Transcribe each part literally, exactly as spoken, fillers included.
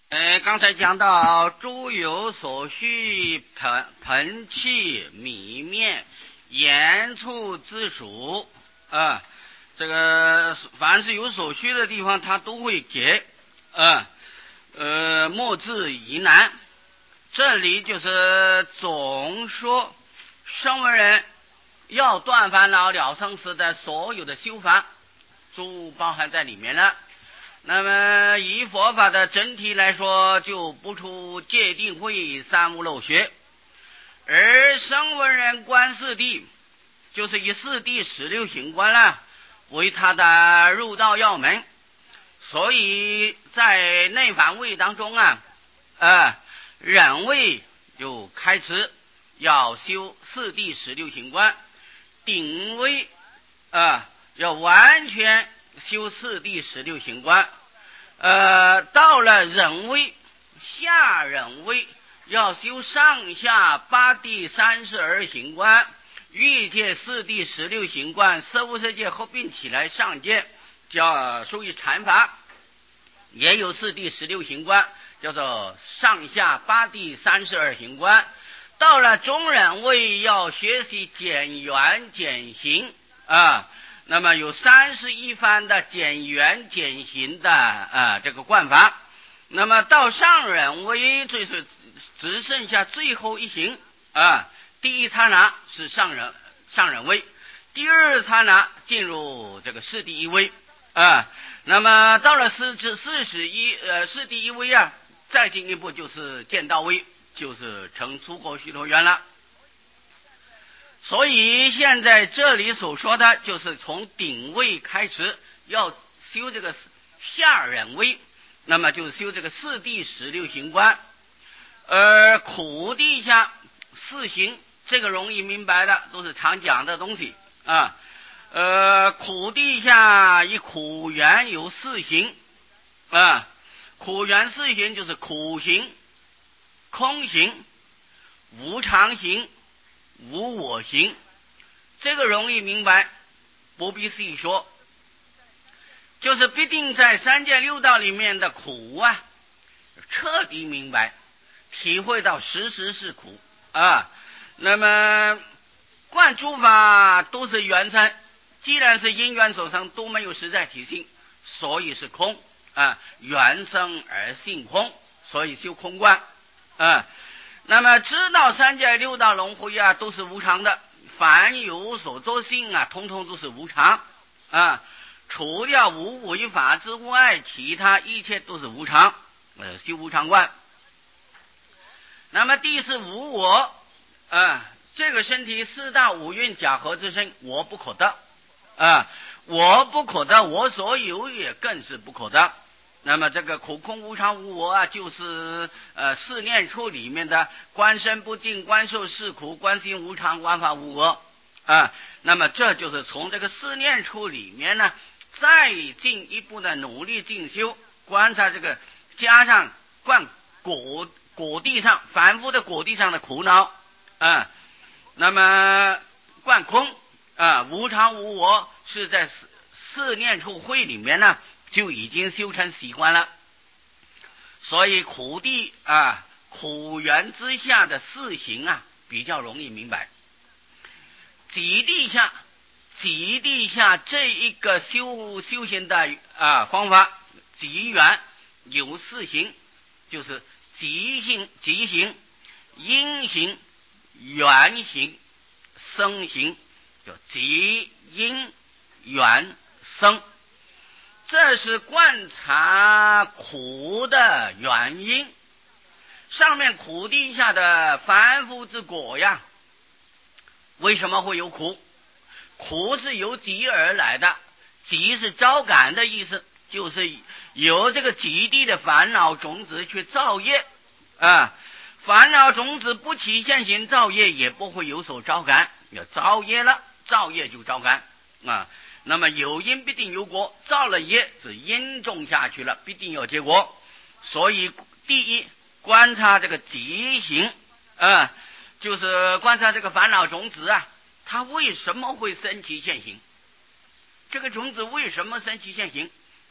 呃，刚才讲到诸有所需，盆盆器米面言处之属啊，这个凡是有所需的地方，他都会给啊，呃，莫自疑难。这里就是总说声闻人要断烦恼了生死的所有的修法，都包含在里面了。那么以佛法的整体来说，就不出戒定慧三无漏学，而声闻人观四谛，就是以四谛十六行观了为他的入道要门。所以在内反位当中啊，呃，忍位就开始要修四谛十六行观，顶位啊、呃、要完全修四谛十六行观，呃，到了忍位下忍位要修上下八谛三十二行观，欲界四谛十六行观色无色界合并起来上界，叫属于禅法，也有四谛十六行观，叫做上下八谛三十二行观。到了中忍位要学习减缘减行啊，那么有三十一番的减缘减行的啊这个观法。那么到上忍位就是只剩下最后一行啊，第一刹那是上忍上忍位，第二刹那进入这个四谛一位啊。那么到了四至四十一呃四谛一位啊，再进一步就是见道位，就是成出国须陀洹了。所以现在这里所说的就是从顶位开始要修这个下忍位，那么就是修这个四谛十六行观。而苦地下四行，这个容易明白的，都是常讲的东西啊。呃，苦地下以苦缘有四行啊，苦缘四行就是苦行、空行、无常行、无我行，这个容易明白，不必细说，就是必定在三界六道里面的苦啊，彻底明白，体会到时时是苦啊。那么观诸法都是缘生，既然是因缘所生，都没有实在体性，所以是空啊，缘生而性空，所以修空观啊。那么知道三界六道轮回啊都是无常的，凡有所作性啊通通都是无常啊，除掉无为法之外，其他一切都是无常，呃，修无常观。那么第四无我啊，这个身体四大五蕴假合之身，我不可得啊，我不可得，我所有也更是不可得。那么这个苦空无常无我啊，就是呃四念处里面的观身不净、观受是苦、观心无常、观法无我啊。那么这就是从这个四念处里面呢，再进一步的努力进修，观察这个，加上观果果地上反复的果地上的苦恼啊。那么观空啊，无常无我是在四四念处会里面呢，就已经修成习惯了。所以苦地啊，苦缘之下的四行啊，比较容易明白。极地下，极地下这一个修修行的啊方法，极缘有四行，就是极行、极行、因行、缘行、生行，叫极因缘生。这是观察苦的原因。上面苦地下的凡夫之果呀，为什么会有苦？苦是由极而来的，极是招感的意思，就是由这个极地的烦恼种子去造业啊。烦恼种子不起现行造业，也不会有所招感，要造业了，造业就招感啊。那么有因必定有果，造了业是因种下去了，必定有结果。所以第一观察这个极行啊，就是观察这个烦恼种子啊，它为什么会生起现行？这个种子为什么生起现行？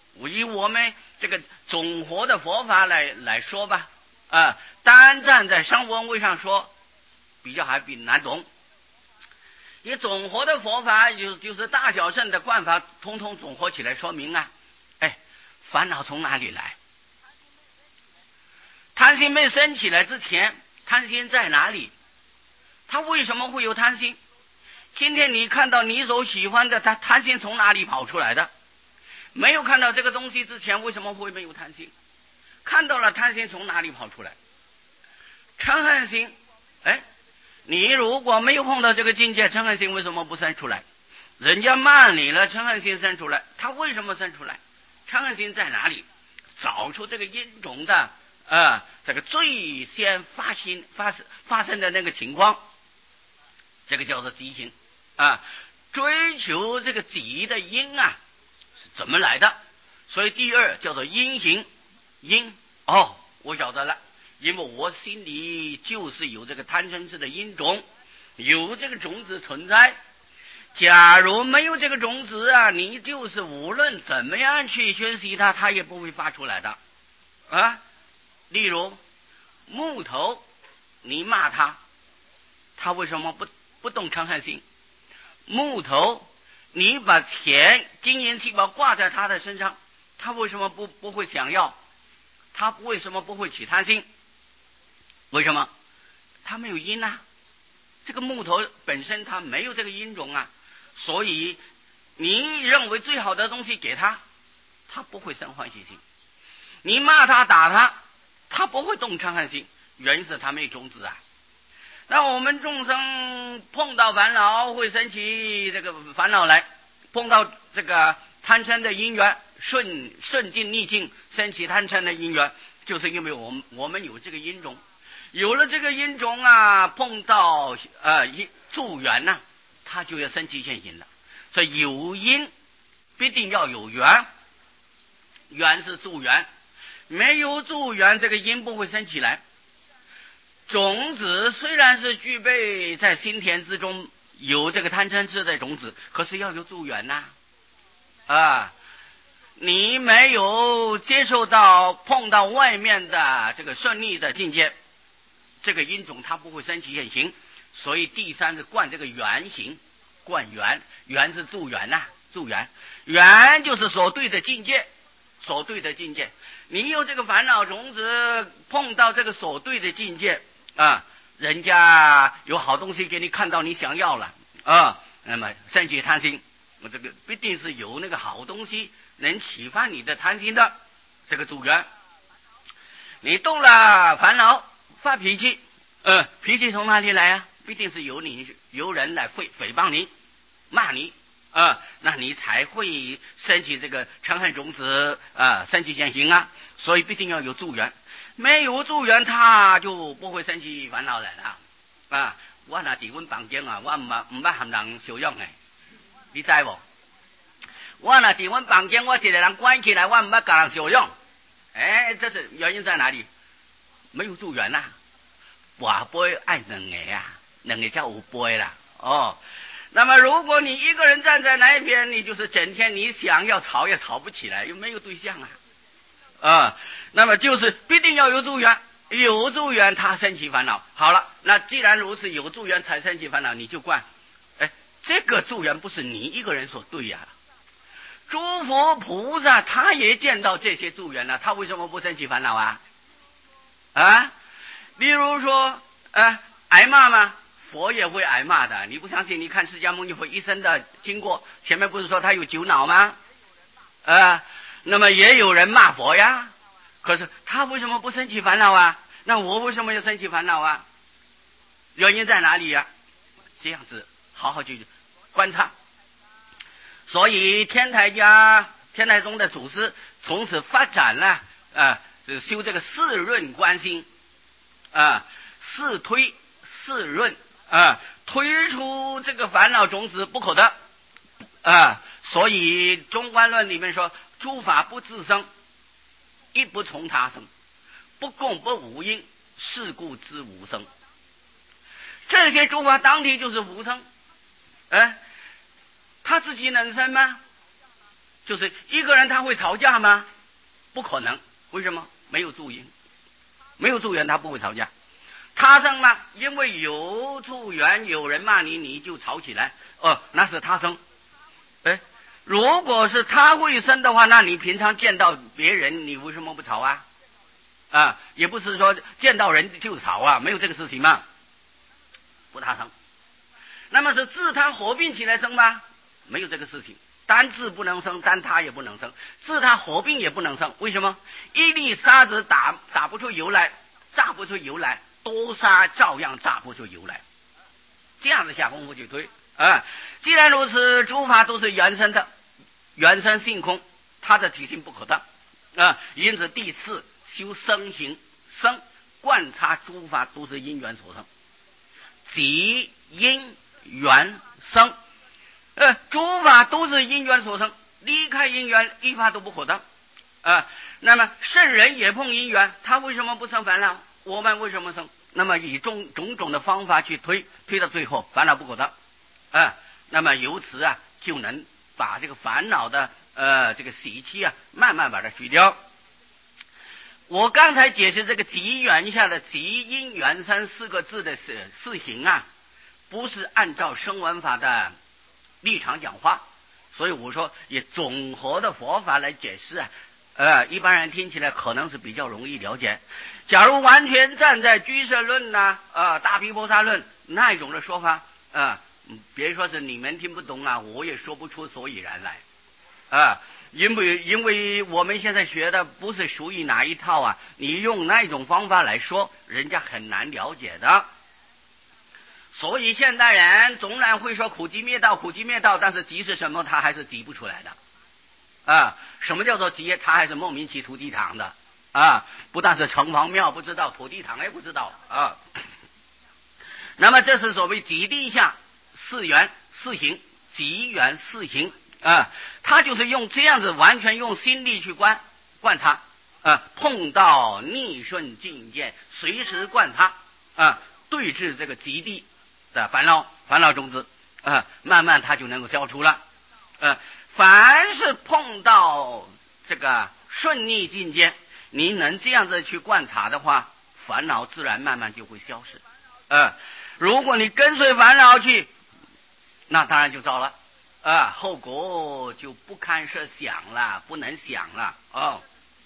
以我们这个总和的佛法来来说吧，啊，单站在声闻位上说，比较还比难懂。以总和的佛法，就就是大小乘的观法，通通总合起来说明啊，哎，烦恼从哪里来？贪心没生起来之前，贪心在哪里？他为什么会有贪心？今天你看到你所喜欢的，他贪心从哪里跑出来的？没有看到这个东西之前，为什么会没有贪心？看到了，贪心从哪里跑出来？嗔恨心，哎，你如果没有碰到这个境界，嗔恨心为什么不生出来？人家骂你了，嗔恨心生出来，他为什么生出来？嗔恨心在哪里？找出这个因种的啊、呃，这个最先发心发发生的那个情况，这个叫做激情啊，追求这个己的因啊是怎么来的？所以第二叫做因行，因哦，我晓得了。因为我心里就是有这个贪嗔痴的因种，有这个种子存在。假如没有这个种子啊，你就是无论怎么样去宣习它，它也不会发出来的啊。例如木头，你骂它，它为什么不不动嗔恨心？木头，你把钱金银器宝挂在它的身上，它为什么不不会想要？它为什么不会起贪心？为什么？它没有因啊，这个木头本身它没有这个因种啊，所以你认为最好的东西给他，他不会生欢喜心。你骂他打他，他不会动嗔恨心，原因是他没有种子啊。那我们众生碰到烦恼会生起这个烦恼来，碰到这个贪嗔的因缘，顺顺境逆境生起贪嗔的因缘，就是因为我们我们有这个因种。有了这个因种啊，碰到呃助缘呐、啊，它就要生起现行了。所以有因必定要有缘，缘是助缘，没有助缘，这个因不会生起来。种子虽然是具备在心田之中有这个贪嗔痴的种子，可是要有助缘呐、啊，啊，你没有接受到碰到外面的这个顺利的境界。这个因种它不会生起现行，所以第三是观这个缘行，观缘，缘是助缘呐、啊，助缘，缘就是所对的境界，所对的境界。你有这个烦恼种子，碰到这个所对的境界啊，人家有好东西给你看到你想要了啊，那么生起贪心，我这个必定是有那个好东西能启发你的贪心的这个助缘。你动了烦恼。发脾气，呃，脾气从哪里来啊？必定是由你由人来诽诽谤你、骂你啊、呃，那你才会升起这个嗔恨种子啊、呃，升起现行啊。所以必定要有助缘，没有助缘，他就不会升起烦恼来了啊。我那伫阮房间啊，我唔唔捌含人相养诶，你知无？我那伫阮房间，我一个人关起来，我唔捌甲人相养。哎，这是原因在哪里？没有助缘呐、啊，跋杯爱两个啊，两个叫有杯啦哦。那么如果你一个人站在那一边，你就是整天你想要吵也吵不起来，又没有对象啊啊。那么就是必定要有助缘，有助缘他生起烦恼。好了，那既然如此，有助缘才生起烦恼，你就观，哎，这个助缘不是你一个人所对呀、啊。诸佛菩萨他也见到这些助缘了、啊，他为什么不生起烦恼啊？啊，例如说，呃，挨骂吗？佛也会挨骂的。你不相信？你看释迦牟尼佛一生的经过，前面不是说他有九脑吗？啊，那么也有人骂佛呀。可是他为什么不生起烦恼啊？那我为什么要生起烦恼啊？原因在哪里呀、啊？这样子好好去观察。所以天台家天台宗的祖师从此发展了啊。呃修这个四润观心啊，四推四润啊，推出这个烦恼种子不可得啊，所以中观论里面说，诸法不自生，亦不从他生，不共不无因，是故知无生。这些诸法当体就是无生，哎，他自己能生吗？ 就是一个人他会吵架吗？不可能。为什么？没有助因，没有助缘他不会吵架。他生吗？因为有助缘，有人骂你，你就吵起来，哦，那是他生。哎，如果是他会生的话，那你平常见到别人，你为什么不吵啊？啊，也不是说见到人就吵啊，没有这个事情嘛，不他生。那么是自他合并起来生吗？没有这个事情，单自不能生，单他也不能生，自他合并也不能生。为什么？一粒沙子打打不出油来，榨不出油来，多沙照样榨不出油来。这样子下功夫去推啊。既然如此，诸法都是原生的，原生性空，它的体性不可得啊。因此第四修生行，生观察诸法都是因缘所生，即因缘生。呃，诸法都是因缘所生，离开因缘一法都不可得啊。那么圣人也碰因缘，他为什么不生烦恼？我们为什么生？那么以种种种的方法去推，推到最后烦恼不可得啊。那么由此啊，就能把这个烦恼的呃这个习气啊，慢慢把它去掉。我刚才解释这个即缘下的即因缘生四个字的事事行啊，不是按照声闻法的立场讲话，所以我说以总和的佛法来解释啊，呃，一般人听起来可能是比较容易了解。假如完全站在居舍论呐、啊，呃，大毗婆沙论那一种的说法，啊、呃，别说是你们听不懂啊，我也说不出所以然来，啊、呃，因为因为我们现在学的不是属于哪一套啊，你用那种方法来说，人家很难了解的。所以现代人总然会说苦集灭道，苦集灭道，但是集是什么，他还是集不出来的啊。什么叫做集？他还是莫名其土地堂的啊，不但是城隍庙不知道，土地堂也不知道啊。那么这是所谓集地下四缘四行，集缘四行啊，他就是用这样子完全用心力去观观察啊，碰到逆顺境界，随时观察啊，对治这个极地的烦恼烦恼种子啊，慢慢它就能够消除了。呃，凡是碰到这个顺逆境界，你能这样子去观察的话，烦恼自然慢慢就会消失。呃，如果你跟随烦恼去，那当然就糟了啊，后果就不堪设想了，不能想了哦。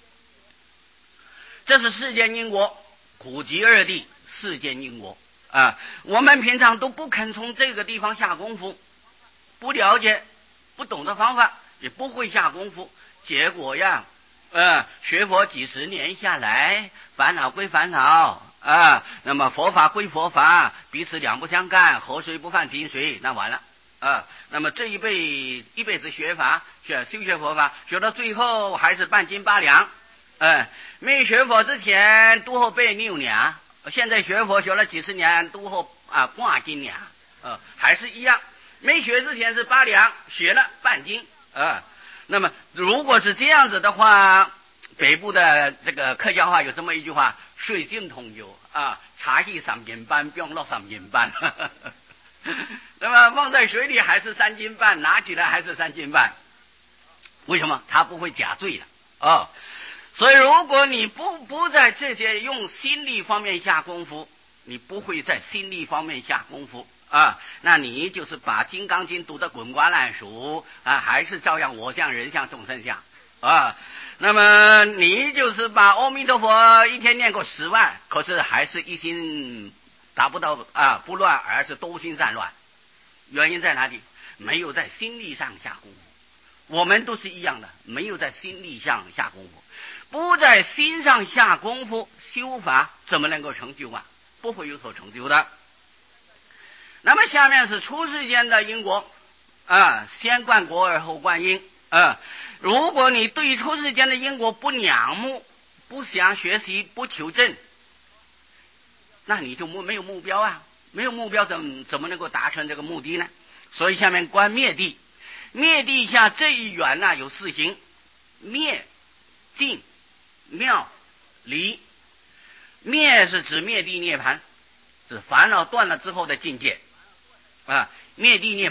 这是世间因果，苦集二谛，世间因果啊，我们平常都不肯从这个地方下功夫，不了解不懂的方法，也不会下功夫，结果呀呃学佛几十年下来，烦恼归烦恼啊，那么佛法归佛法，彼此两不相干，河水不犯井水，那完了啊。那么这一辈一辈子学法学修学佛法，学到最后还是半斤八两。哎，没学佛之前都后背六两，现在学佛学了几十年，都后啊半斤两，呃，还是一样。没学之前是八两，学了半斤啊、呃。那么如果是这样子的话，北部的这个客家话有这么一句话：水浸同游啊，茶戏三斤半，不用落三斤半。那么放在水里还是三斤半，拿起来还是三斤半。为什么？它不会假醉的哦。所以如果你不不在这些用心力方面下功夫，你不会在心力方面下功夫啊，那你就是把《金刚经》读得滚瓜烂熟啊，还是照样我相人相众生相啊。那么你就是把阿弥陀佛一天念过十万，可是还是一心达不到啊不乱，而是多心散乱。原因在哪里？没有在心力上下功夫。我们都是一样的，没有在心力上下功夫。不在心上下功夫，修法怎么能够成就啊？不会有所成就的。那么下面是出世间的因果啊，先观果而后观因啊。如果你对出世间的因果不仰慕，不想学习，不求证，那你就没有目标啊，没有目标怎怎么能够达成这个目的呢？所以下面观灭地，灭地下这一缘呢、啊、有四行：灭、尽、妙、离。灭是指灭地涅槃，指烦恼断了之后的境界啊。灭地涅槃，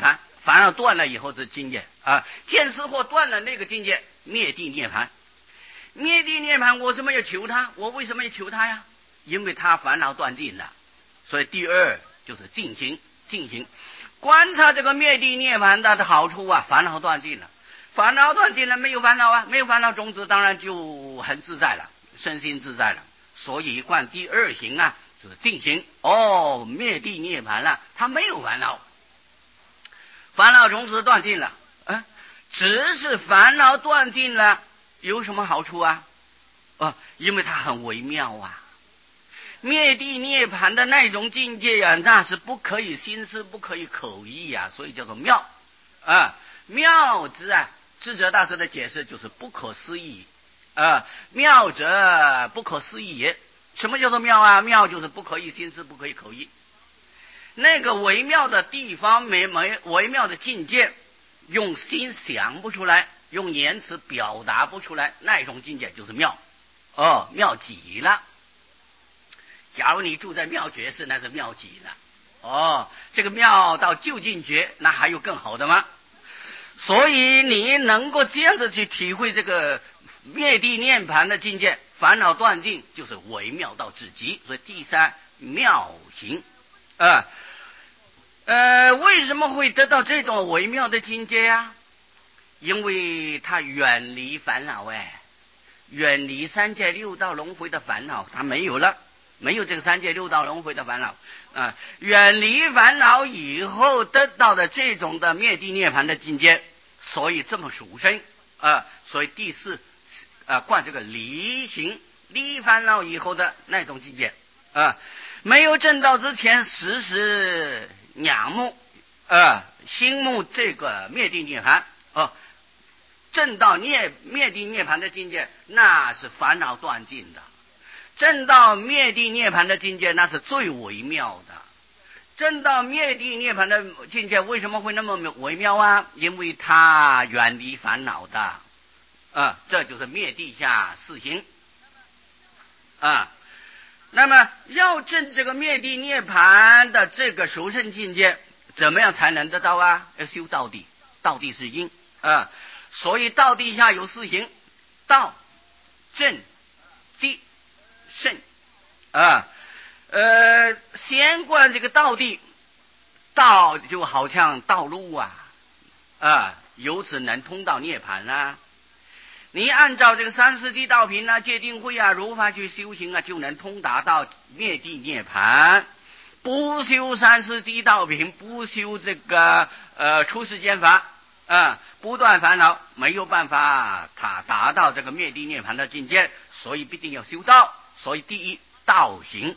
烦恼断了以后这境界啊，见思惑断了那个境界，灭地涅盘。灭地涅盘，我为什么要求他？我为什么要求他呀？因为他烦恼断尽了。所以第二就是进行进行观察这个灭地涅盘的好处啊，烦恼断尽了，烦恼断尽了，没有烦恼啊，没有烦恼种子，当然就很自在了，身心自在了。所以观第二行啊，就是进行哦，灭地涅盘了，他没有烦恼，烦恼种子断尽了，啊，只是烦恼断尽了，有什么好处啊？啊，因为它很微妙啊。灭地涅盘的那种境界啊，那是不可以心思，不可以口译啊，所以叫做妙啊。妙之啊，智者大师的解释就是不可思议啊，妙者不可思议也。什么叫做妙啊？妙就是不可以心思，不可以口译。那个微妙的地方，没没微妙的境界，用心想不出来，用言辞表达不出来，那种境界就是妙哦，妙极了。假如你住在妙觉寺，那是妙极了哦。这个妙到究竟觉，那还有更好的吗？所以你能够这样子去体会这个灭地涅盘的境界，烦恼断尽，就是微妙到至极。所以第三妙行啊，呃，为什么会得到这种微妙的境界呀？因为他远离烦恼，哎，远离三界六道轮回的烦恼，他没有了。没有这个三界六道轮回的烦恼啊，远离烦恼以后得到的这种的灭地涅盘的境界，所以这么殊胜啊。所以第四啊，观这个离行离烦恼以后的那种境界啊，没有证道之前，时时仰慕啊，心慕这个灭地涅盘啊，证到灭灭地涅盘的境界，那是烦恼断尽的。证到灭地涅盘的境界，那是最微妙的。证到灭地涅盘的境界，为什么会那么微妙啊？因为它远离烦恼的啊，这就是灭地下四行啊。那么要证这个灭地涅盘的这个殊胜境界，怎么样才能得到啊？要修道地，道地是因啊。所以道地下有四行：道、正、寂、圣啊，呃，先观这个道地，道就好像道路啊，啊，由此能通到涅槃啊。你按照这个三世纪道品啊、戒定慧啊、如法去修行啊，就能通达到灭地涅槃。不修三世纪道品，不修这个呃出世间法啊，不断烦恼，没有办法他达到这个灭地涅槃的境界，所以必定要修道。所以第一道行，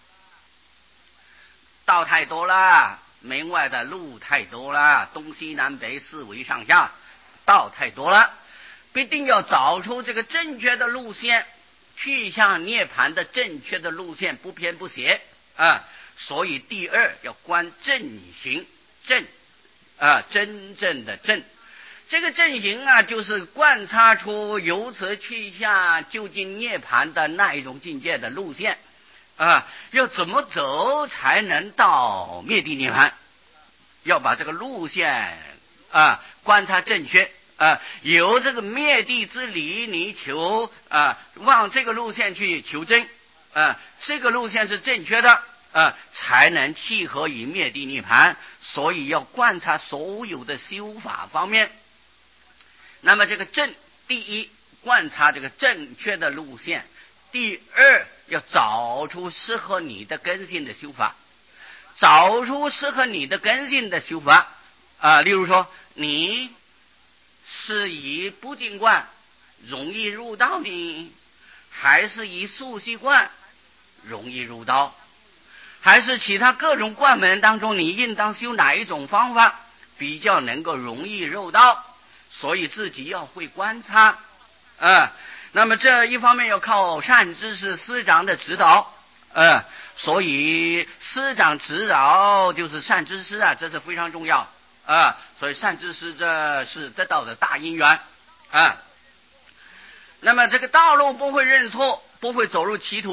道太多了，门外的路太多了，东西南北四维上下道太多了，必定要找出这个正确的路线，去向涅槃的正确的路线，不偏不邪啊。所以第二要观正行，正啊，真正的正。这个正行啊，就是观察出由此去向究竟涅槃的那一种境界的路线啊，要怎么走才能到灭地涅槃？要把这个路线啊观察正确啊，由这个灭地之理你求啊，往这个路线去求真啊，这个路线是正确的啊，才能契合于灭地涅槃。所以要观察所有的修法方面。那么这个正，第一观察这个正确的路线，第二要找出适合你的根性的修法，找出适合你的根性的修法啊。例如说，你是以不净观容易入道呢，还是以速习观容易入道，还是其他各种观门当中，你应当修哪一种方法比较能够容易入道？所以自己要会观察啊。那么这一方面要靠善知识师长的指导啊，所以师长指导就是善知识啊，这是非常重要啊。所以善知识这是得到的大因缘啊。那么这个道路不会认错，不会走入歧途，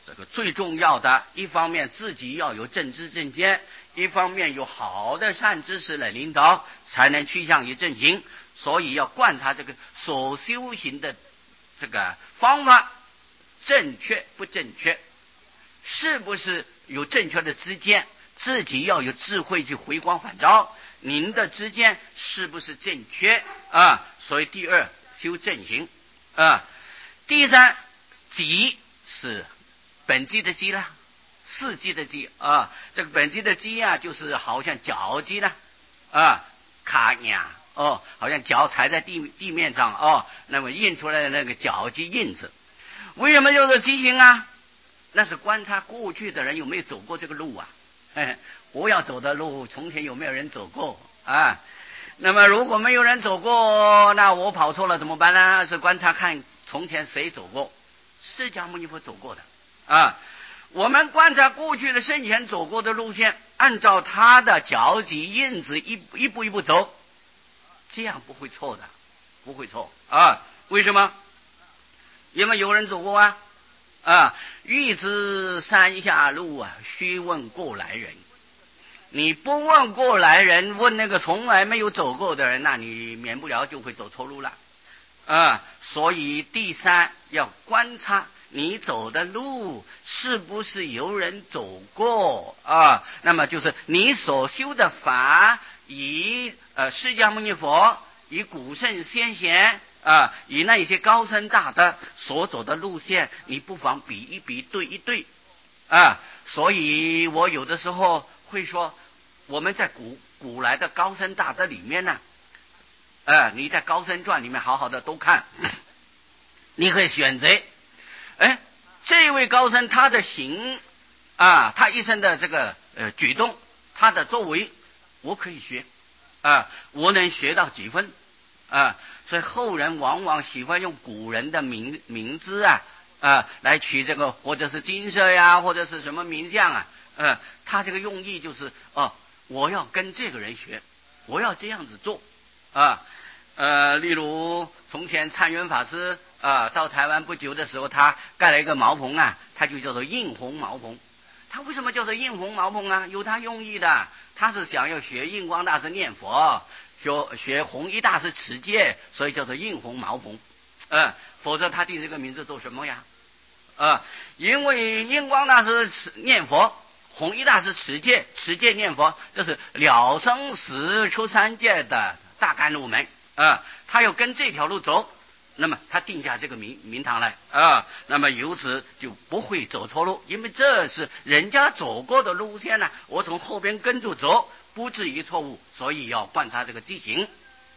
这个最重要的一方面，自己要有正知正见，一方面有好的善知识来领导，才能趋向于正行。所以要观察这个所修行的这个方法正确不正确，是不是有正确的知见，自己要有智慧去回光返照，您的知见是不是正确啊？所以第二修正行啊。第三机是本机的机啦，四机的机啊，这个本机的机啊，就是好像脚机啦啊，卡呀哦，好像脚踩在地地面上哦，那么印出来的那个脚迹印子。为什么叫做机行啊？那是观察过去的人有没有走过这个路啊，嘿嘿，我要走的路从前有没有人走过啊？那么如果没有人走过，那我跑错了怎么办呢？是观察看从前谁走过，释迦牟尼佛走过的啊。我们观察过去的圣贤走过的路线，按照他的脚迹印子一一步一步走，这样不会错的，不会错啊。为什么？因为有人走过啊啊！欲知山下路啊，须问过来人。你不问过来人，问那个从来没有走过的人，那你免不了就会走错路了啊。所以第三要观察你走的路是不是有人走过啊？那么就是你所修的法，以呃释迦牟尼佛，以古圣先贤啊，以那些高僧大德所走的路线，你不妨比一比，对一对啊。所以我有的时候会说，我们在古古来的高僧大德里面呢，呃，你在高僧传里面好好的都看，你可以选择，哎，这位高僧他的行啊，他一生的这个呃举动，他的作为，我可以学啊，我能学到几分啊？所以后人往往喜欢用古人的名名字啊啊来取这个，或者是金色呀，或者是什么名相啊，呃，他这个用意就是哦，我要跟这个人学，我要这样子做啊。呃，例如从前参圆法师啊到台湾不久的时候，他盖了一个茅棚啊，他就叫做印红茅棚。他为什么叫做印红茅棚啊？有他用意的，他是想要学印光大师念佛，学学弘一大师持戒，所以叫做印红茅棚。呃，否则他定这个名字做什么呀？呃，因为印光大师念佛，弘一大师持戒，持戒念佛，这是了生死出三界的大甘露门啊，他要跟这条路走，那么他定下这个名名堂来啊，那么由此就不会走错路，因为这是人家走过的路线呢，我从后边跟着走，不至于错误，所以要观察这个机行。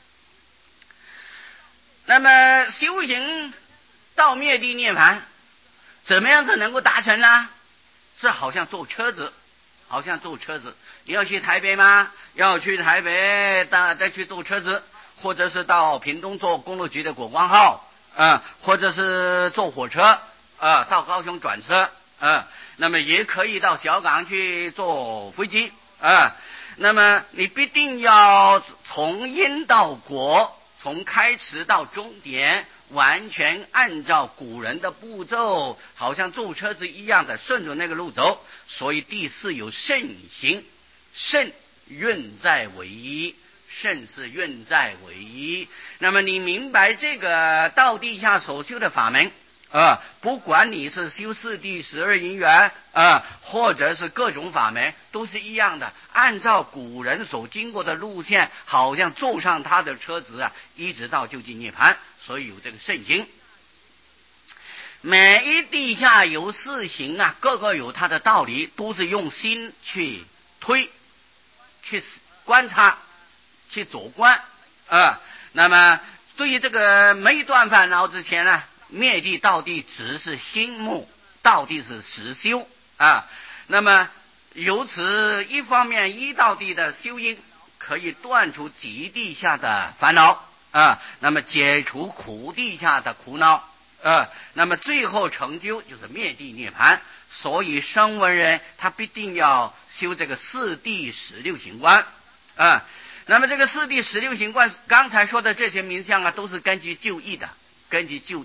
那么修行到灭地涅槃，怎么样子能够达成呢？这好像坐车子，好像坐车子，你要去台北吗？要去台北，大再去坐车子，或者是到屏东坐公路局的国光号，啊、呃，或者是坐火车，啊、呃，到高雄转车，啊、呃，那么也可以到小港去坐飞机，啊、呃，那么你必定要从因到果，从开始到终点，完全按照古人的步骤，好像坐车子一样的顺着那个路走。所以第四有圣行，圣运在唯一，圣是运在唯一。那么你明白这个道地下所修的法门啊，不管你是修四谛十二因缘啊，或者是各种法门，都是一样的，按照古人所经过的路线，好像坐上他的车子啊，一直到究竟涅槃。所以有这个圣行。每一地下有四行啊，各个有它的道理，都是用心去推，去观察，去走观啊。那么对于这个没断烦恼之前呢，灭地道地只是心目，道地是实修啊。那么由此一方面一道地的修因可以断除极地下的烦恼啊，那么解除苦地下的苦恼啊，那么最后成就就是灭地涅槃。所以声闻人他必定要修这个四谛十六行观啊。那么这个四谛十六行观刚才说的这些名相啊，都是根据旧义的，根据旧义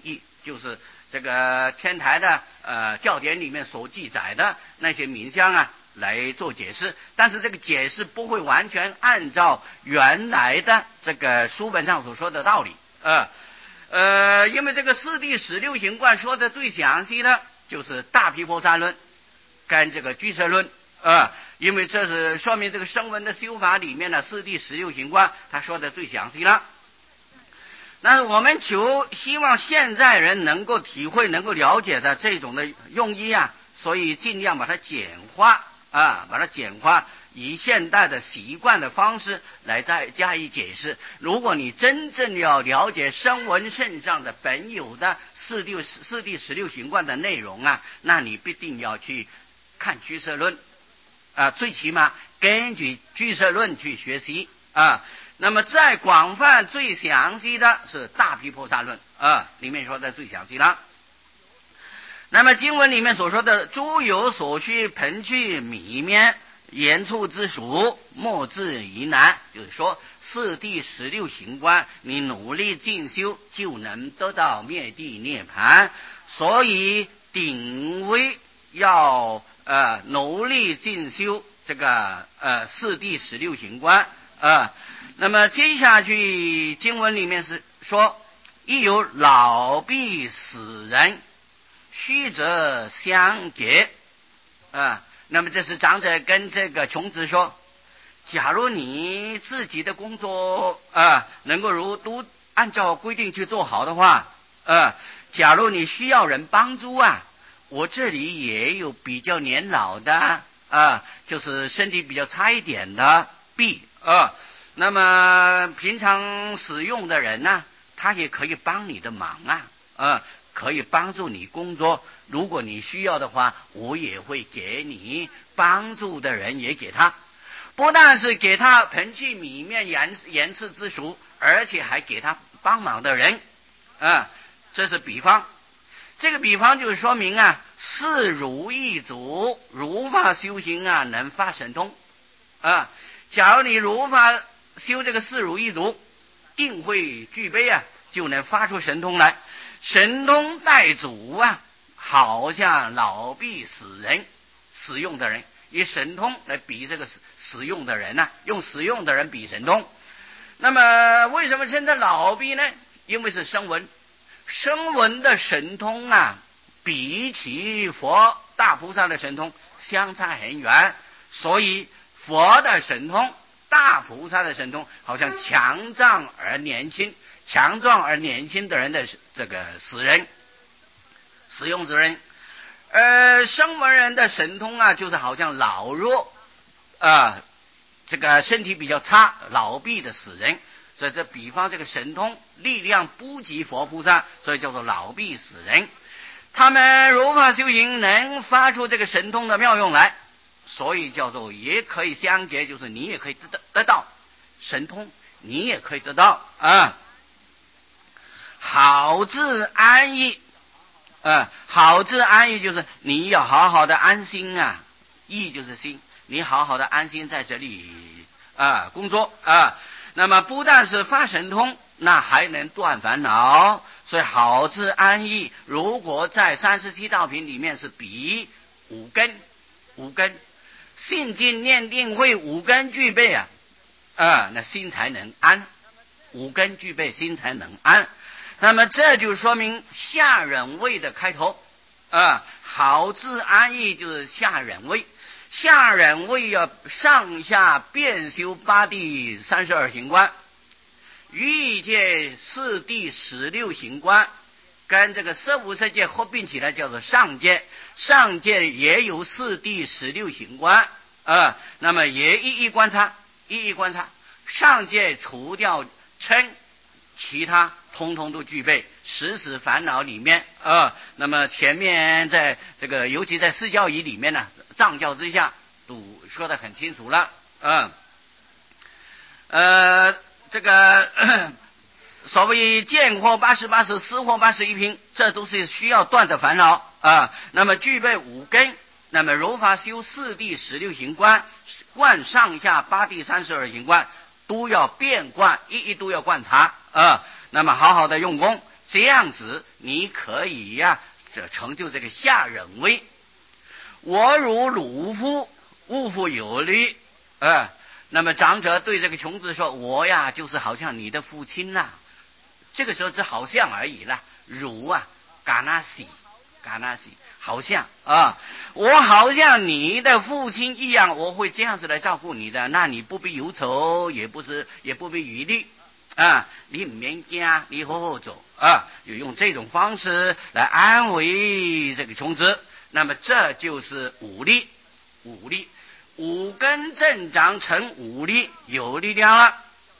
就是这个天台的呃教典里面所记载的那些名相啊来做解释，但是这个解释不会完全按照原来的这个书本上所说的道理，呃呃，因为这个四谛十六行观说的最详细的就是大毗婆沙论跟这个俱舍论，呃，因为这是说明这个声闻的修法里面的四谛十六行观，他说的最详细了。但是我们求希望现在人能够体会、能够了解的这种的用意啊，所以尽量把它简化啊，把它简化，以现代的习惯的方式来再加以解释。如果你真正要了解声闻圣上的本有的四谛四谛十六行观的内容啊，那你必定要去看俱舍论啊，最起码根据俱舍论去学习啊。那么再广泛最详细的是大毗婆沙论啊，里面说的最详细了。那么经文里面所说的诸有所需，盆具米面言处之属，莫自疑难，就是说四谛十六行观你努力进修就能得到灭地涅槃，所以顶为要呃努力进修这个呃四谛十六行观啊、呃。那么接下去经文里面是说，亦有老婢死人，虚则相结啊。那么这是长者跟这个穷子说，假如你自己的工作啊能够如都按照规定去做好的话，呃，假如你需要人帮助啊，我这里也有比较年老的啊，就是身体比较差一点的婢啊。那么平常使用的人呢、啊，他也可以帮你的忙啊，呃，可以帮助你工作。如果你需要的话，我也会给你帮助的人，也给他，不但是给他盆器米面言言辞之属，而且还给他帮忙的人，啊、呃，这是比方。这个比方就是说明啊，四如一组，如法修行啊，能发神通啊、呃。假如你如法修这个四如一组，定会具备啊，就能发出神通来。神通带主啊，好像老婢死人使用的人，以神通来比这个使用的人呢、啊，用使用的人比神通。那么为什么称这老婢呢？因为是声闻，声闻的神通啊，比起佛大菩萨的神通相差很远，所以佛的神通、大菩萨的神通好像强壮而年轻，强壮而年轻的人的这个死人使用之人，而声闻人的神通啊，就是好像老弱啊、呃，这个身体比较差老婢的死人，所以这比方这个神通力量不及佛菩萨，所以叫做老婢死人。他们如法修行能发出这个神通的妙用来，所以叫做也可以相结，就是你也可以得得到神通，你也可以得到啊。好自安逸啊，好自安逸就是你要好好的安心啊，逸就是心，你好好的安心在这里啊工作啊。那么不但是发神通，那还能断烦恼，所以好自安逸。如果在三十七道品里面是比五根，五根信经念定慧五根具备啊，啊，那心才能安，五根具备心才能安。那么这就说明下忍位的开头啊，好自安逸就是下忍位。下忍位要上下遍修八谛三十二行观，欲界四谛十六行观，跟这个色无色界合并起来叫做上界，上界也有四谛十六行观啊、呃，那么也一一观察，一一观察，上界除掉嗔，其他通通都具备，时时烦恼里面啊、呃。那么前面在这个尤其在四教仪里面呢，藏教之下都说得很清楚了啊、呃。呃，这个所谓见惑八十八识，思惑八十一品，这都是需要断的烦恼啊。那么具备五根，那么如法修四谛十六行观，观上下八谛三十二行观，都要遍观，一一都要观察啊。那么好好的用功， 这样子你可以呀、啊，这成就这个下人位。我如鲁夫，勿复有虑。呃，那么长者对这个穷子说：“我呀，就是好像你的父亲呐、啊。”这个时候只好像而已了。如啊，嘎纳西，嘎纳西，好像啊，我好像你的父亲一样，我会这样子来照顾你的。那你不必忧愁，也不是，也不必疑虑啊。你唔免惊，你好好走啊。有用这种方式来安慰这个穷子。那么这就是武力，武力，五根正长成武力，有力量了。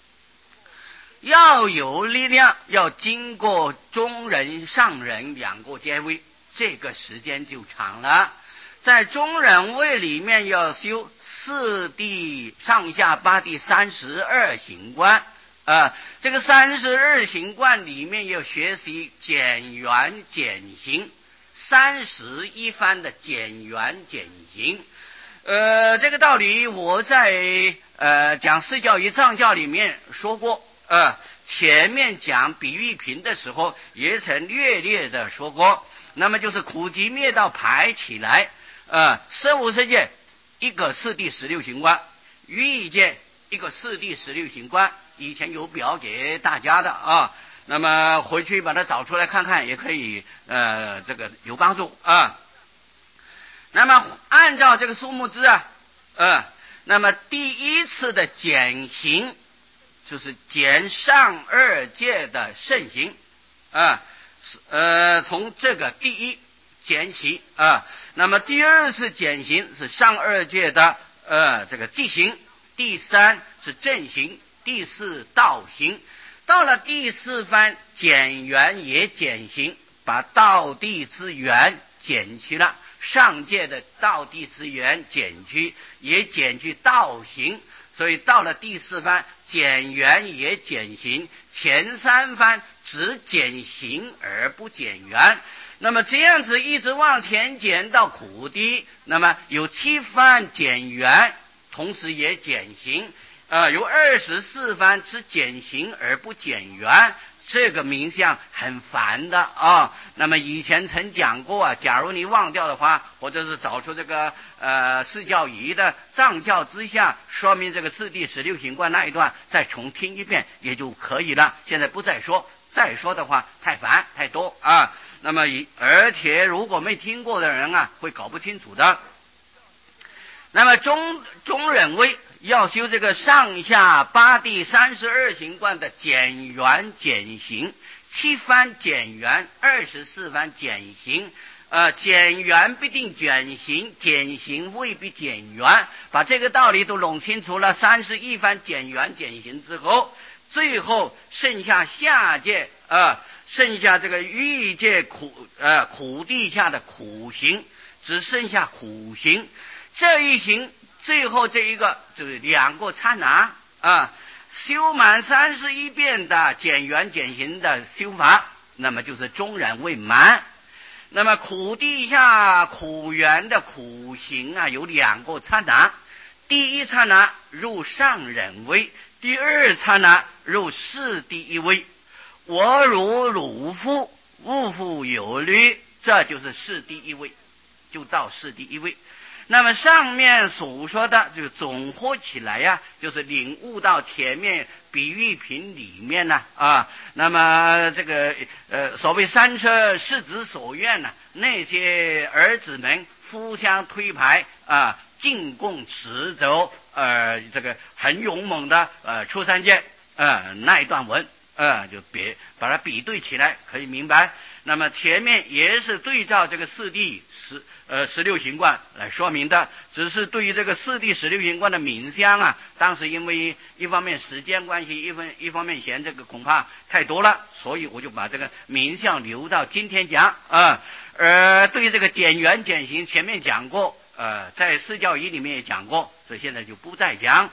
要有力量，要经过中人、上人两个阶位，这个时间就长了。在中人位里面要修四谛、上下八谛、三十二行观啊、呃，这个三十二行观里面要学习减缘减行，三十一番的减缘减行。呃，这个道理我在呃讲释教与藏教里面说过。呃，前面讲比喻品的时候也曾略略的说过，那么就是苦集灭道排起来，呃，生无世界一个四谛十六行观，于意界一个四谛十六行观，以前有表给大家的啊，那么回去把它找出来看看，也可以呃这个有帮助啊。那么按照这个数目字啊，呃，那么第一次的减行。就是减上二界的圣行啊，呃，从这个第一减起啊，那么第二次减行是上二界的呃这个寂行，第三是正行，第四道行。到了第四番减缘也减行，把道地之缘减去了，上界的道地之缘减去，也减去道行。所以到了第四番减缘也减行，前三番只减行而不减缘。那么这样子一直往前减到苦谛，那么有七番减缘，同时也减行。呃，有二十四番只减行而不减缘，这个名相很烦的啊。那么以前曾讲过啊，假如你忘掉的话，或者是找出这个呃释教仪的藏教之下说明这个四谛十六行观那一段，再重听一遍也就可以了。现在不再说，再说的话太烦太多啊。那么而且如果没听过的人啊，会搞不清楚的。那么中中忍位要修这个上下八谛三十二行观的减缘减行，七番减缘，二十四番减行。呃，减缘必定减行，减行未必减缘，把这个道理都弄清楚了。三十一番减缘减行之后，最后剩下下界呃，剩下这个欲界苦呃苦地下的苦行，只剩下苦行。这一行最后这一个就是两个刹那啊，修满三十一遍的减缘减行的修法，那么就是中忍位满。那么苦地下苦缘的苦行啊，有两个刹那，第一刹那入上忍位，第二刹那入四第一位。我如鲁夫，勿复有虑，这就是四第一位，就到四第一位。那么上面所说的就总合起来呀、啊，就是领悟到前面比喻品里面呢 啊, 啊，那么这个呃所谓三车世子所愿呢、啊，那些儿子们互相推排啊，进贡持走，呃，这个很勇猛的呃出三界呃那一段文。呃，就别把它比对起来，可以明白。那么前面也是对照这个四谛十呃十六行观来说明的，只是对于这个四谛十六行观的名相啊，当时因为一方面时间关系，一分一方面嫌这个恐怕太多了，所以我就把这个名相留到今天讲啊。呃，对于这个减缘减行，前面讲过，呃，在释教仪里面也讲过，所以现在就不再讲。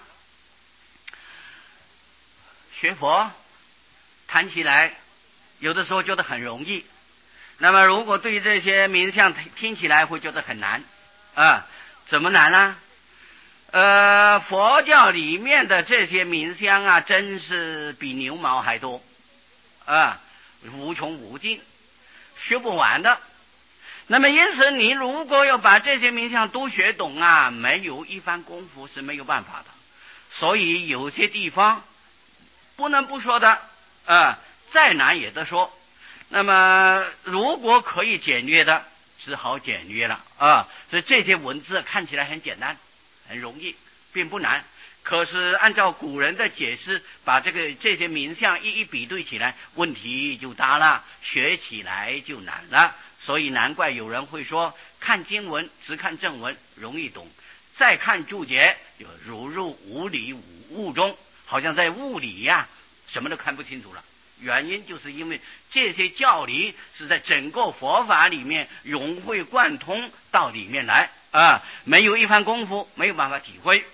学佛谈起来有的时候觉得很容易，那么如果对于这些名相听起来会觉得很难啊，怎么难呢？呃，佛教里面的这些名相啊，真是比牛毛还多啊。 无穷无尽，学不完的。那么因此你如果要把这些名相都学懂啊，没有一番功夫是没有办法的。所以有些地方不能不说的啊、呃，再难也得说。那么如果可以简略的，只好简略了啊。所以这些文字看起来很简单很容易，并不难，可是按照古人的解释，把这个这些名相一一比对起来，问题就大了，学起来就难了。所以难怪有人会说，看经文只看正文容易懂，再看注解就如入无里雾中，好像在雾里呀、啊，什么都看不清楚了。原因就是因为这些教理是在整个佛法里面融会贯通到里面来啊，没有一番功夫没有办法体会。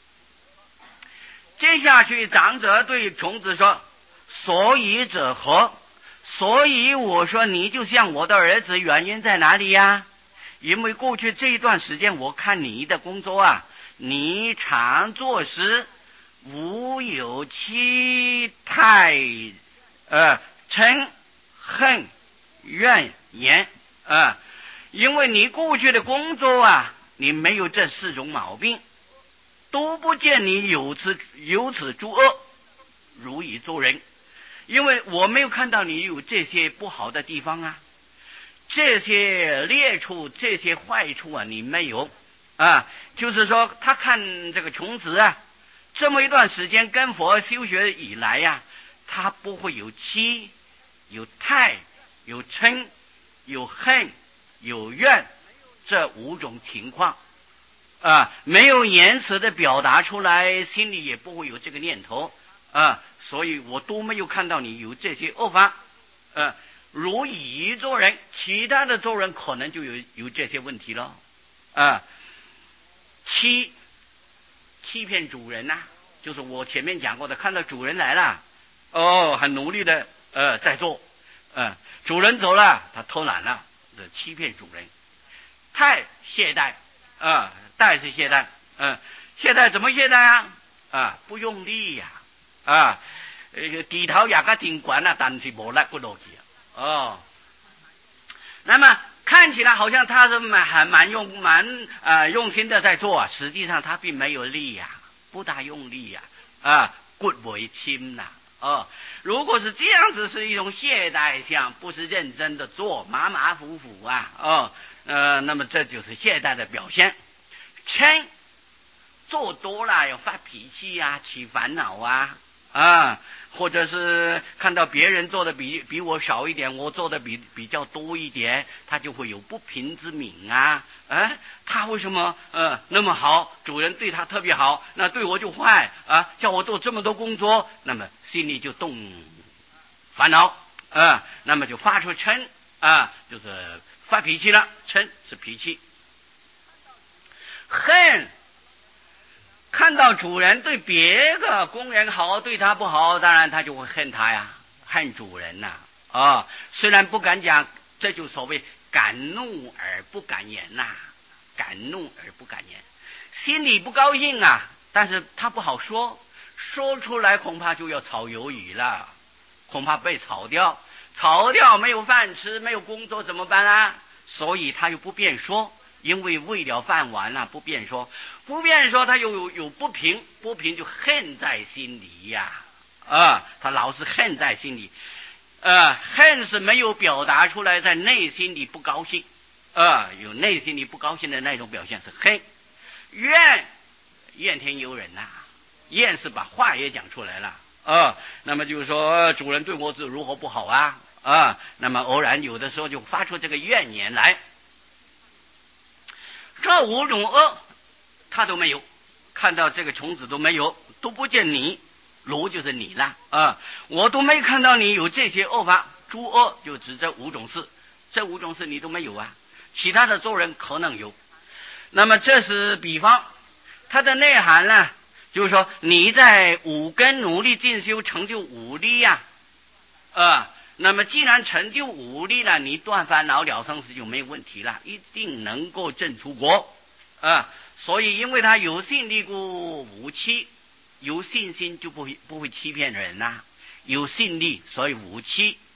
接下去长者对孔子说，所以者何？所以我说你就像我的儿子，原因在哪里呀？因为过去这一段时间我看你的工作啊，你常做时无有期待呃嗔恨怨言啊，因为你过去的工作啊，你没有这四种毛病，都不见你有此有此诸恶，如以做人。因为我没有看到你有这些不好的地方啊，这些劣处这些坏处啊你没有啊。就是说他看这个孔子啊，这么一段时间跟佛修学以来呀、啊，他不会有欺有泰有嗔有恨有怨这五种情况啊，没有言辞的表达出来，心里也不会有这个念头啊，所以我都没有看到你有这些恶法。呃、啊，如乙做人，其他的做人可能就有有这些问题了啊。欺欺骗主人呐、啊，就是我前面讲过的，看到主人来了，哦，很努力的呃在做，呃，主人走了，他偷懒了，这欺骗主人。太懈怠啊，怠是懈怠，嗯、呃，懈怠怎么懈怠啊？啊，不用力呀、啊，啊，呃，低头也个尽管了，但是无力不落去哦。那么看起来好像他是蛮还蛮用蛮呃用心的在做啊，实际上他并没有力呀、啊，不大用力呀、啊，啊，骨为轻呐。哦，如果是这样子，是一种懈怠相，不是认真的做，马马虎虎啊，哦，呃，那么这就是懈怠的表现。嗔做多了要发脾气啊，起烦恼啊，啊，或者是看到别人做的比比我少一点，我做的比比较多一点，他就会有不平之敏啊，哎，他为什么呃那么好，主人对他特别好，那对我就坏啊，叫我做这么多工作，那么心里就动烦恼啊，那么就发出嗔啊，就是发脾气了，嗔是脾气。恨，看到主人对别个工人好，对他不好，当然他就会恨他呀，恨主人呐、啊。啊，虽然不敢讲，这就所谓敢怒而不敢言呐、啊，敢怒而不敢言，心里不高兴啊，但是他不好说，说出来恐怕就要炒鱿鱼了，恐怕被炒掉，炒掉没有饭吃，没有工作怎么办啊？所以他又不便说。因为为了饭碗了、啊，不便说，不便说，他又有有不平，不平就恨在心里呀，啊，他老是恨在心里，啊，恨是没有表达出来，在内心里不高兴，啊，有内心里不高兴的那种表现是恨。怨，怨天尤人呐、啊，怨是把话也讲出来了，啊，那么就是说主人对我是如何不好啊，啊，那么偶然有的时候就发出这个怨言来。这五种恶他都没有，看到这个虫子都没有，都不见你，如就是你了啊！我都没看到你有这些恶法，诸恶就指这五种事，这五种事你都没有啊，其他的做人可能有。那么这是比方，它的内涵呢，就是说你在五根努力进修，成就五力呀、啊，啊。那么既然成就五力了，你断烦恼了生死就没有问题了，一定能够证出国啊！所以因为他有信力故无欺，有信心就不会不会欺骗人呐、啊，有信力所以无欺。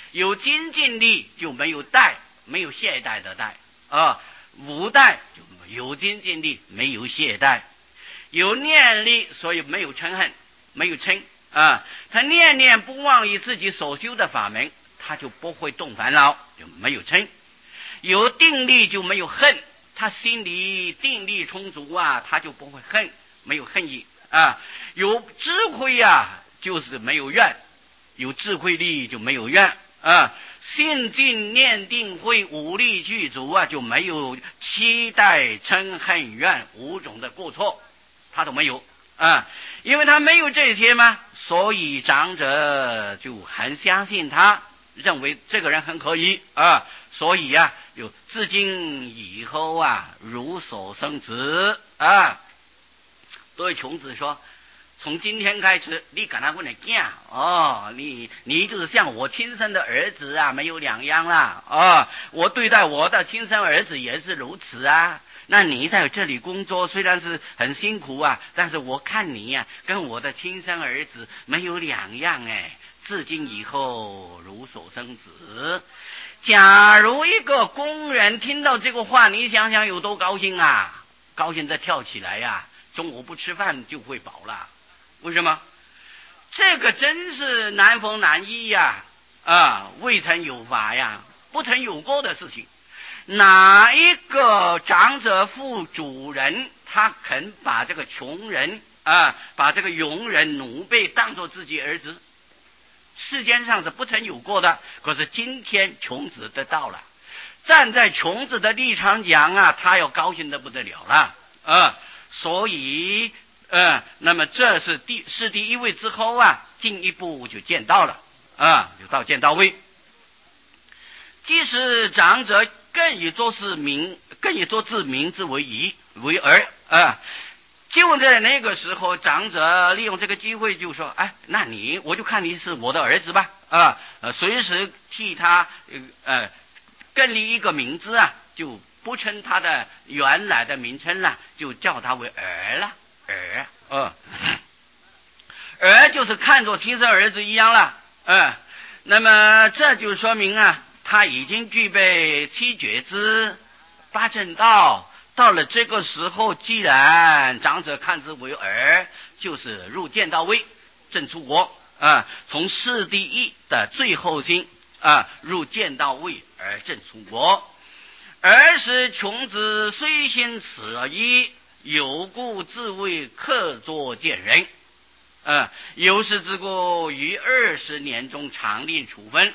有精进力就没有怠，没有懈怠的怠啊，无怠就有精进力，没有懈怠，有念力，所以没有嗔恨，没有嗔啊。他念念不忘于自己所修的法门，他就不会动烦恼，就没有嗔。有定力就没有恨，他心里定力充足啊，他就不会恨，没有恨意啊。有智慧啊，就是没有怨，有智慧力就没有怨啊。信尽念定慧五力具足啊，就没有期待嗔恨怨五种的过错，他都没有啊。因为他没有这些嘛，所以长者就很相信他，认为这个人很可以啊，所以啊，就自今以后啊，如所生子啊。对穷子说，从今天开始，你跟他问的讲哦，你你就是像我亲生的儿子啊，没有两样啦啊！我对待我的亲生儿子也是如此啊。那你在这里工作虽然是很辛苦啊，但是我看你呀、啊，跟我的亲生儿子没有两样哎。自今以后如所生子。假如一个工人听到这个话，你想想有多高兴啊！高兴的跳起来呀、啊，中午不吃饭就会饱了。为什么？这个真是难逢难易呀！啊，未曾有法呀，不曾有过的事情。哪一个长者负主人，他肯把这个穷人啊，把这个庸人奴婢当作自己儿子？世间上是不曾有过的。可是今天穷子得到了，站在穷子的立场讲啊，他要高兴得不得了了啊！所以呃，那么这是第是第一位之后啊，进一步就见到了啊，就到见到位。即使长者更以做事名，更以做自名字为宜为儿啊。就在那个时候，长者利用这个机会就说：“哎，那你我就看你是我的儿子吧，啊，呃，随时替他呃更立一个名字啊，就不称他的原来的名称了，就叫他为儿了，儿，呃，儿就是看作亲生儿子一样了，嗯、呃，那么这就说明啊，他已经具备七觉支、八正道。”到了这个时候，既然长者看之为儿，就是入见道位，正出国啊，从四第一的最后心啊，入见道位而正出国。儿时穷子虽心此一，有故自谓客作见人，啊，有时之故于二十年中常令处分。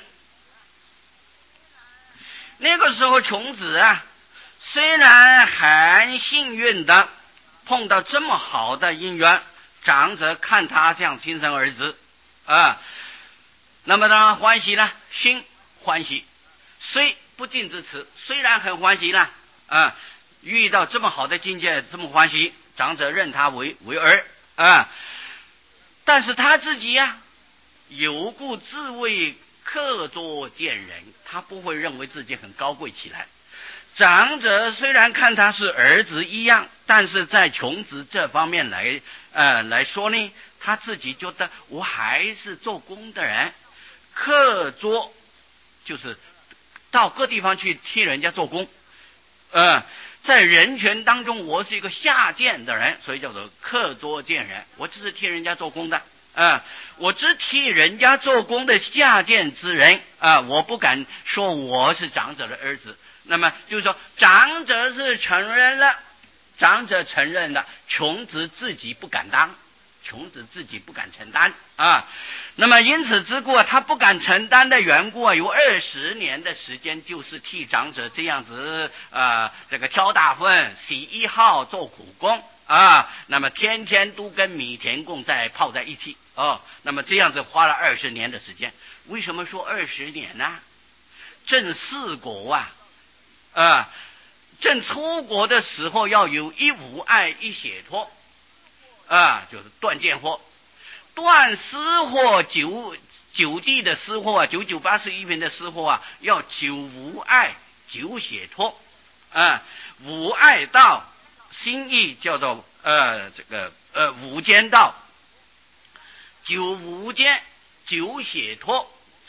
那个时候穷子啊，虽然很幸运的碰到这么好的姻缘，长者看他像亲生儿子啊，那么当然欢喜了，心欢喜，虽不尽之词，虽然很欢喜了啊，遇到这么好的境界，这么欢喜，长者认他为为儿啊，但是他自己呀、啊，有故自谓客作见人，他不会认为自己很高贵起来。长者虽然看他是儿子一样，但是在穷子这方面来呃来说呢，他自己觉得我还是做工的人，客作就是到各地方去替人家做工，呃，在人群当中我是一个下贱的人，所以叫做客作见人，我只是替人家做工的。啊，我只替人家做工的下贱之人啊，我不敢说我是长者的儿子。那么就是说，长者是承认了，长者承认了，穷子自己不敢当，穷子自己不敢承担啊。那么因此之故，他不敢承担的缘故啊，有二十年的时间，就是替长者这样子啊，这个挑大粪、洗衣号、做苦工啊。那么天天都跟米田共在泡在一起哦。那么这样子花了二十年的时间。为什么说二十年呢？正四国啊。啊，正出国的时候要有一无碍一解脱啊，就是断见惑，断私货九九地的私货啊，九九八十一品的私货啊，要九无碍九解脱啊，无碍道心意叫做呃这个呃无间道，九无间九解脱，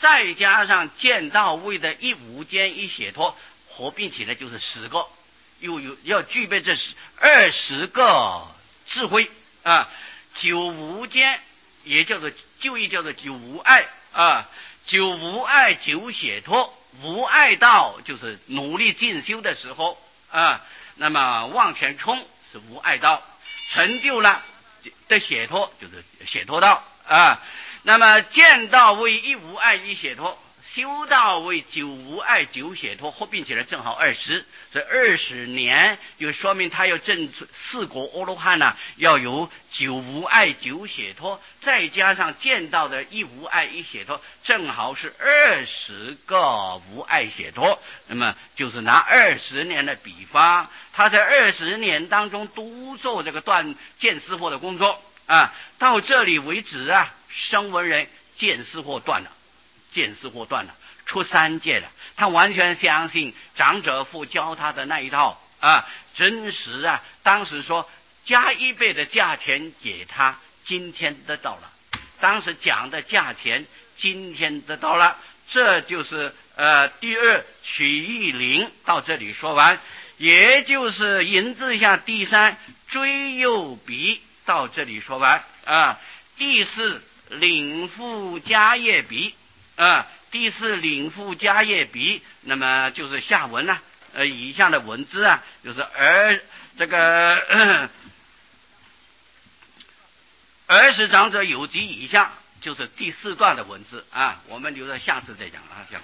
再加上见到位的一无间一解脱，合并起来就是十个，又有要具备这二十个智慧啊。九无间也叫做就义，叫做九无碍啊。九无碍九解脱，无碍道就是努力进修的时候啊，那么往前冲是无碍道，成就了的解脱就是解脱道啊。那么见道为一无碍一解脱，修道为九无碍九解脱，合并起来正好二十，所以二十年就说明他要证四果阿罗汉呢、啊，要有九无碍九解脱，再加上见道的一无碍一解脱，正好是二十个无碍解脱。那么就是拿二十年的比方，他在二十年当中都做这个断见思惑的工作啊，到这里为止啊，声闻人见思惑断了。见思惑断了，出三界了。他完全相信长者父教他的那一套啊，真实啊。当时说加一倍的价钱给他，今天得到了。当时讲的价钱，今天得到了。这就是呃第二取义灵到这里说完，也就是引字下第三追诱比到这里说完啊。第四领父家业比。啊，第四领父家业比，那么就是下文呢、啊，呃，以下的文字啊，就是儿这个呃儿时长者有及以下，就是第四段的文字啊，我们留着下次再讲啊。讲